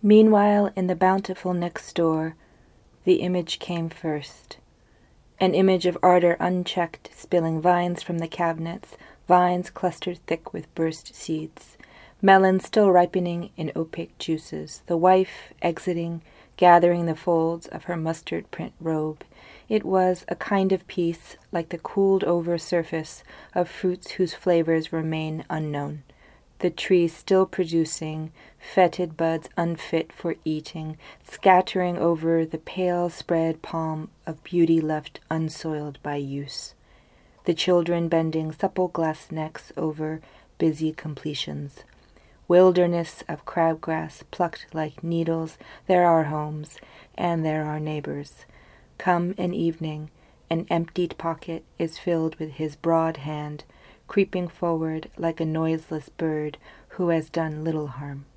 Meanwhile, in the bountiful next door, the image came first. An image of ardor unchecked, spilling vines from the cabinets, vines clustered thick with burst seeds, melons still ripening in opaque juices, the wife exiting, gathering the folds of her mustard print robe. It was a kind of peace, like the cooled-over surface of fruits whose flavors remain unknown. The tree still producing, fetid buds unfit for eating, scattering over the pale spread palm of beauty left unsoiled by use. The children bending supple glass necks over busy completions. Wilderness of crabgrass plucked like needles, there are homes, and there are neighbors. Come an evening, an emptied pocket is filled with his broad hand, creeping forward like a noiseless bird who has done little harm.